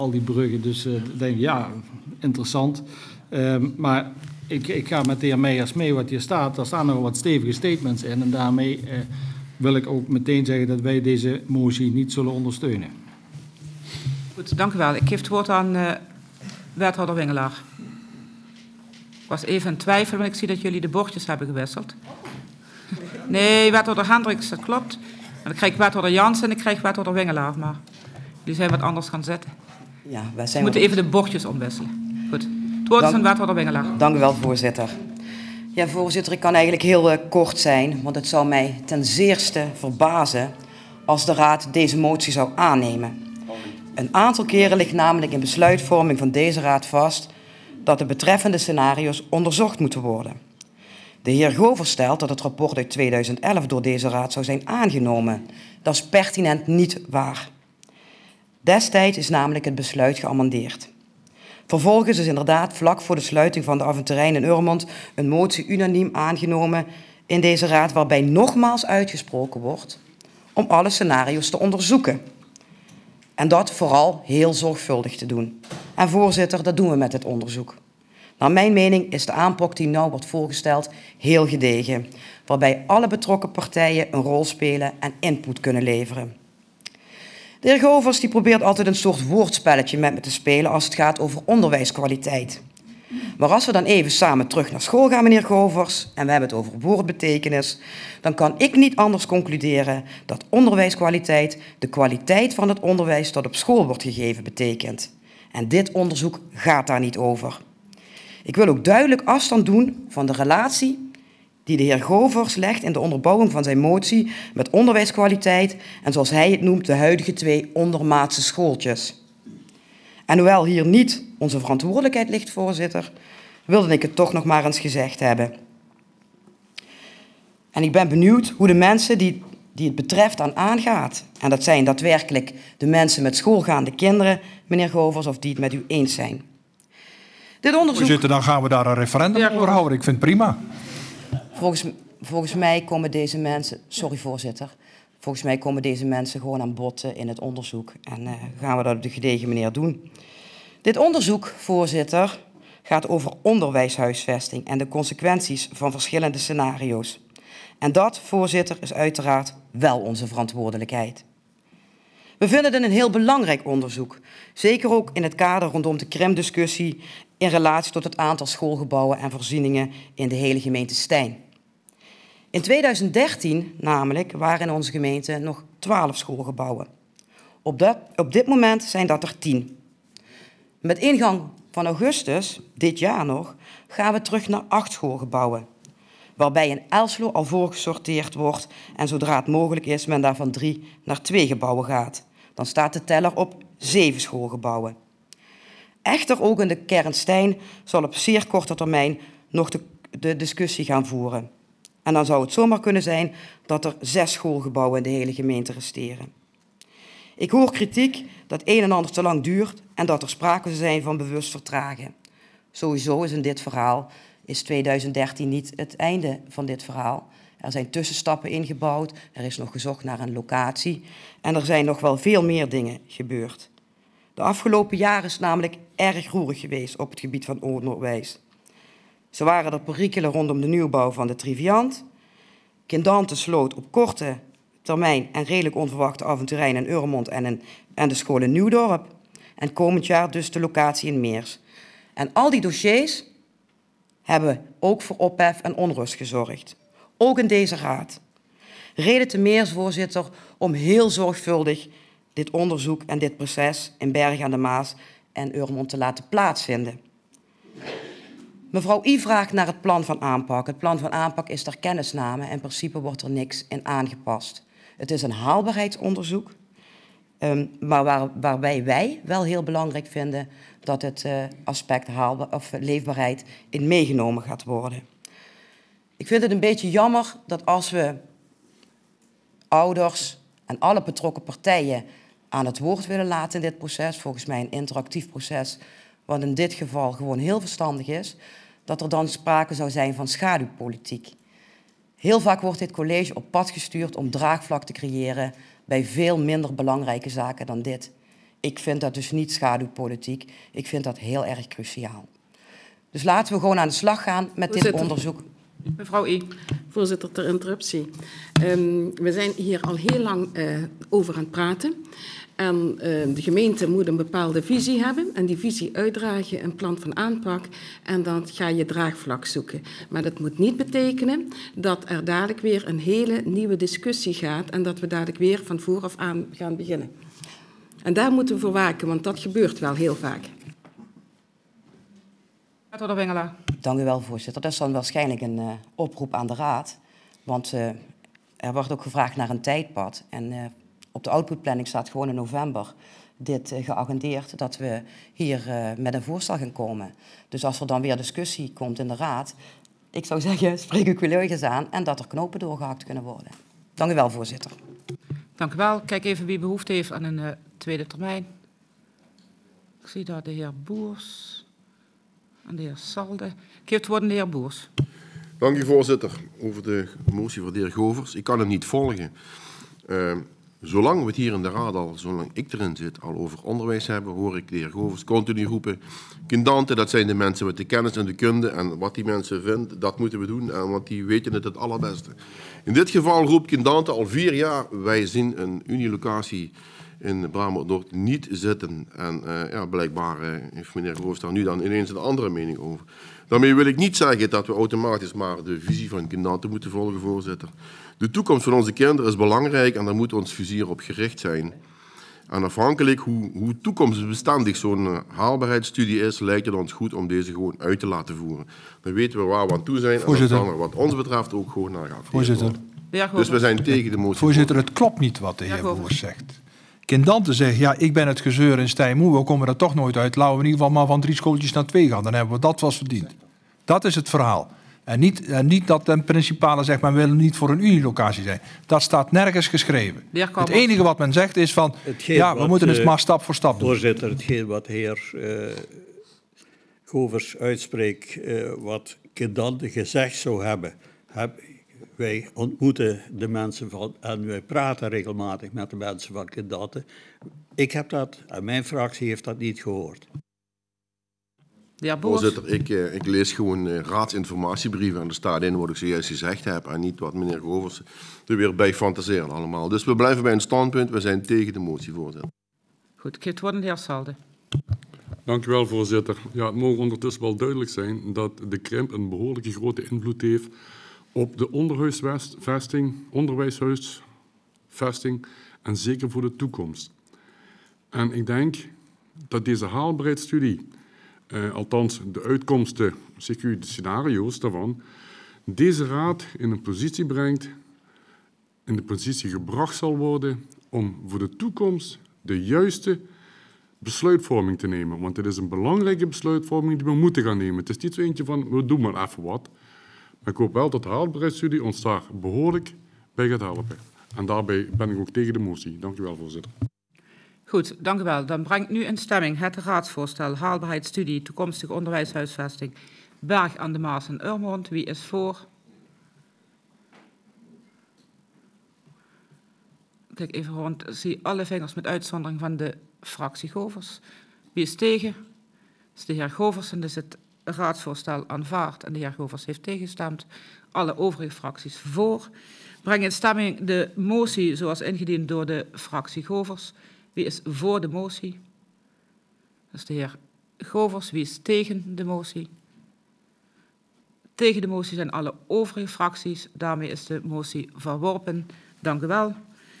al die bruggen. Dus denk ik, ja, interessant. Maar ik ga met de heer Meijers mee wat hier staat. Daar staan nog wat stevige statements in. En daarmee wil ik ook meteen zeggen dat wij deze motie niet zullen ondersteunen. Goed, dank u wel. Ik geef het woord aan wethouder Wingelaar. Ik was even in twijfel, maar ik zie dat jullie de bordjes hebben gewisseld. Nee, wethouder Hendricks, dat klopt. En dan krijg ik wethouder Jansen en ik krijg wethouder Wingelaar. Maar jullie zijn wat anders gaan zitten. Ja, we moeten even de bordjes omwisselen. Goed. Het woord is aan wethouder Wingelaar. Dank u wel, voorzitter. Ja, voorzitter, ik kan eigenlijk heel kort zijn, want het zou mij ten zeerste verbazen als de Raad deze motie zou aannemen. Een aantal keren ligt namelijk in besluitvorming van deze Raad vast dat de betreffende scenario's onderzocht moeten worden. De heer Govers stelt dat het rapport uit 2011 door deze Raad zou zijn aangenomen. Dat is pertinent niet waar. Destijds is namelijk het besluit geamendeerd. Vervolgens is inderdaad vlak voor de sluiting van de Aventerijn in Urmond een motie unaniem aangenomen in deze Raad waarbij nogmaals uitgesproken wordt om alle scenario's te onderzoeken. En dat vooral heel zorgvuldig te doen. En voorzitter, dat doen we met dit onderzoek. Naar mijn mening is de aanpak die nou wordt voorgesteld heel gedegen, waarbij alle betrokken partijen een rol spelen en input kunnen leveren. De heer Govers die probeert altijd een soort woordspelletje met me te spelen als het gaat over onderwijskwaliteit. Maar als we dan even samen terug naar school gaan, meneer Govers, en we hebben het over woordbetekenis, dan kan ik niet anders concluderen dat onderwijskwaliteit de kwaliteit van het onderwijs dat op school wordt gegeven betekent. En dit onderzoek gaat daar niet over. Ik wil ook duidelijk afstand doen van de relatie die de heer Govers legt in de onderbouwing van zijn motie met onderwijskwaliteit en zoals hij het noemt de huidige 2 ondermaatse schooltjes. En hoewel hier niet onze verantwoordelijkheid ligt, voorzitter, wilde ik het toch nog maar eens gezegd hebben. En ik ben benieuwd hoe de mensen die het betreft aangaat. En dat zijn daadwerkelijk de mensen met schoolgaande kinderen, meneer Govers, of die het met u eens zijn. Dit onderzoek... Voorzitter, dan gaan we daar een referendum over houden. Ik vind het prima. Volgens mij komen deze mensen... Sorry, voorzitter. Volgens mij komen deze mensen gewoon aan bod in het onderzoek. En gaan we dat op de gedegen manier doen. Dit onderzoek, voorzitter, gaat over onderwijshuisvesting en de consequenties van verschillende scenario's. En dat, voorzitter, is uiteraard wel onze verantwoordelijkheid. We vinden het een heel belangrijk onderzoek. Zeker ook in het kader rondom de Krim-discussie in relatie tot het aantal schoolgebouwen en voorzieningen in de hele gemeente Stein. In 2013 namelijk waren in onze gemeente nog 12 schoolgebouwen. Op dit moment zijn dat er 10. Met ingang van augustus, dit jaar nog, gaan we terug naar 8 schoolgebouwen. Waarbij in Elslo al voorgesorteerd wordt en zodra het mogelijk is men daar van 3 naar 2 gebouwen gaat. Dan staat de teller op 7 schoolgebouwen. Echter ook in de kern Stein zal op zeer korte termijn nog de discussie gaan voeren. En dan zou het zomaar kunnen zijn dat er 6 schoolgebouwen in de hele gemeente resteren. Ik hoor kritiek dat een en ander te lang duurt en dat er sprake zou zijn van bewust vertragen. Sowieso is in dit verhaal, is 2013 niet het einde van dit verhaal. Er zijn tussenstappen ingebouwd, er is nog gezocht naar een locatie en er zijn nog wel veel meer dingen gebeurd. De afgelopen jaren is namelijk erg roerig geweest op het gebied van onderwijs. Zo waren er perikelen rondom de nieuwbouw van de Triviant. Kindante sloot op korte termijn en redelijk onverwachte Aventerijn in Urmond en de school in Nieuwdorp. En komend jaar dus de locatie in Meers. En al die dossiers hebben ook voor ophef en onrust gezorgd. Ook in deze raad. Reden te meer, voorzitter, om heel zorgvuldig dit onderzoek en dit proces in Bergen aan de Maas en Urmond te laten plaatsvinden. Mevrouw I vraagt naar het plan van aanpak. Het plan van aanpak is ter kennisname en in principe wordt er niks in aangepast. Het is een haalbaarheidsonderzoek, maar waarbij wij wel heel belangrijk vinden dat het aspect leefbaarheid in meegenomen gaat worden. Ik vind het een beetje jammer dat als we ouders en alle betrokken partijen aan het woord willen laten in dit proces, volgens mij een interactief proces, wat in dit geval gewoon heel verstandig is, dat er dan sprake zou zijn van schaduwpolitiek. Heel vaak wordt dit college op pad gestuurd om draagvlak te creëren bij veel minder belangrijke zaken dan dit. ik vind dat dus niet schaduwpolitiek. Ik vind dat heel erg cruciaal. Dus laten we gewoon aan de slag gaan met dit onderzoek. Mevrouw I. Voorzitter, ter interruptie. We zijn hier al heel lang over aan het praten. En de gemeente moet een bepaalde visie hebben en die visie uitdragen, een plan van aanpak en dan ga je draagvlak zoeken. Maar dat moet niet betekenen dat er dadelijk weer een hele nieuwe discussie gaat en dat we dadelijk weer van vooraf aan gaan beginnen. En daar moeten we voor waken, want dat gebeurt wel heel vaak. Wethouder Wingelaar. Dank u wel, voorzitter. Dat is dan waarschijnlijk een oproep aan de raad. Want er wordt ook gevraagd naar een tijdpad. En op de outputplanning staat gewoon in november dit geagendeerd dat we hier met een voorstel gaan komen. Dus als er dan weer discussie komt in de raad, ik zou zeggen, spreek uw collega's aan en dat er knopen doorgehakt kunnen worden. Dank u wel, voorzitter. Dank u wel. Kijk even wie behoefte heeft aan een tweede termijn. Ik zie daar de heer Boers en de heer Salde. Ik geef het woord aan de heer Boers. Dank u, voorzitter. Over de motie van de heer Govers. Ik kan het niet volgen. Zolang we het hier in de raad al, zolang ik erin zit, al over onderwijs hebben, hoor ik de heer Govers continu roepen. Kindante, dat zijn de mensen met de kennis en de kunde. En wat die mensen vinden, dat moeten we doen. Want die weten het allerbeste. In dit geval roept Kindante al 4 jaar. Wij zien een unilocatie in Brabant-Noord niet zitten. En blijkbaar heeft meneer Govers daar nu dan ineens een andere mening over. Daarmee wil ik niet zeggen dat we automatisch maar de visie van Kindante moeten volgen, voorzitter. De toekomst van onze kinderen is belangrijk en daar moet ons vizier op gericht zijn. En afhankelijk hoe toekomstbestendig zo'n haalbaarheidsstudie is, lijkt het ons goed om deze gewoon uit te laten voeren. Dan weten we waar we aan toe zijn Voorzitter. en dan wat ons betreft ook gewoon naar gaat. Voorzitter. Dus we zijn tegen de motie. Voorzitter, het klopt niet wat de heer Boers zegt. Kindante zegt, ja, ik ben het gezeur in Stijnmoe, we komen er toch nooit uit. Laten we in ieder geval maar van 3 schooltjes naar 2 gaan. Dan hebben we dat was verdiend. Dat is het verhaal. En niet dat de principale zegt, maar we willen niet voor een unilocatie zijn. Dat staat nergens geschreven. Het enige wat men zegt is van, we moeten het maar stap voor stap doen. Voorzitter, hetgeen wat de heer Govers uitspreekt, wat Kindante gezegd zou hebben. Wij ontmoeten de mensen van, en wij praten regelmatig met de mensen van Kindante. Ik heb dat, en mijn fractie heeft dat niet gehoord. Ja, voorzitter, ik lees gewoon raadsinformatiebrieven en er staat in wat ik zojuist gezegd heb en niet wat meneer Govers er weer bij fantaseert allemaal. Dus we blijven bij een standpunt, we zijn tegen de motie, voorzitter. Goed, ik geef het woord aan de heer Salde. Dank u wel, voorzitter. Ja, het mogen ondertussen wel duidelijk zijn dat de krimp een behoorlijke grote invloed heeft op de onderwijshuisvesting en zeker voor de toekomst. En ik denk dat deze haalbaarheidsstudie, althans de uitkomsten, de scenario's daarvan, deze raad in een positie brengt, in de positie gebracht zal worden om voor de toekomst de juiste besluitvorming te nemen. Want het is een belangrijke besluitvorming die we moeten gaan nemen. Het is niet zo eentje van, we doen maar even wat. Maar ik hoop wel dat de haalbaarheidsstudie ons daar behoorlijk bij gaat helpen. En daarbij ben ik ook tegen de motie. Dank u wel, voorzitter. Goed, dank u wel. Dan breng ik nu in stemming het raadsvoorstel haalbaarheidsstudie toekomstige onderwijshuisvesting Berg aan de Maas en Urmond. Wie is voor? Kijk even rond. Zie alle vingers met uitzondering van de fractie Govers. Wie is tegen? Dat is de heer Govers en dus het raadsvoorstel aanvaard en de heer Govers heeft tegengestemd. Alle overige fracties voor. Breng in stemming de motie zoals ingediend door de fractie Govers. Wie is voor de motie? Dat is de heer Govers. Wie is tegen de motie? Tegen de motie zijn alle overige fracties. Daarmee is de motie verworpen. Dank u wel.